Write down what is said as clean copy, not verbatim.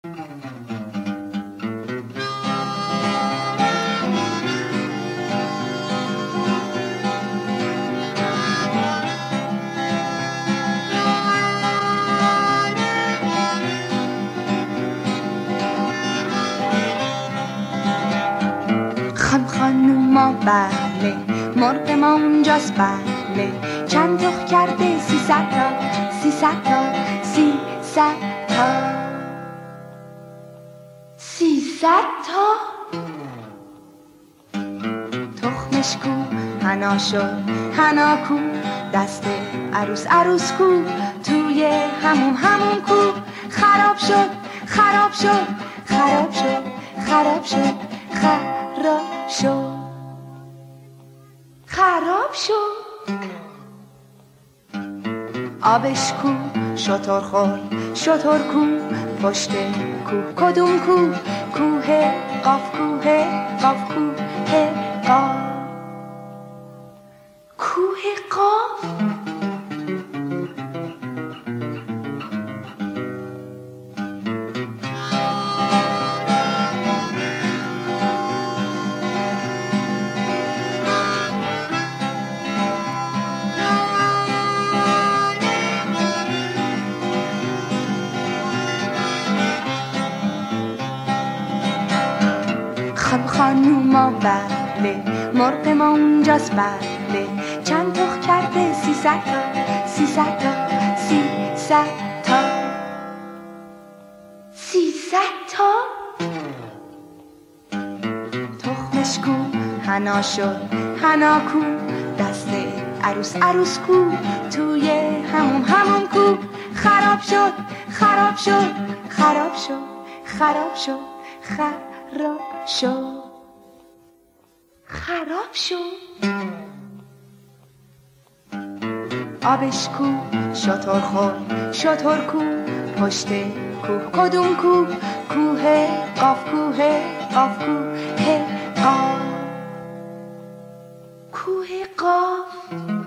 خانوما بله، مرغ ما اونجاست بله، چند تخم کرده 300 تا 300 تا 300 تا 300 تا تخمش کو حنا شد حنا کو، دست عروس عروس کو، توی هموم کو، خراب شد خراب شد خراب شد خراب شد خراب شد خراب شد. آبش کو شتر خور شتر کو، پشت کو کدوم کو، کوه قاف کوه قاف کوه قاف کوه قاف. خانوما بله، مرغ ما اونجاست بله، چند تخم کرده 300 تا 300 تا 300 تا 300 تا تخمش کو حنا شد حنا کو، دست عروس عروس کو، توی هموم کو، خراب شد خراب شد خراب شد خراب شد خراب شد خراب شد. آبش کو شتر خور شتر کو، پشت کوه کدوم کو، کوه قاف کوه قاف کوه قاف کوه قاف.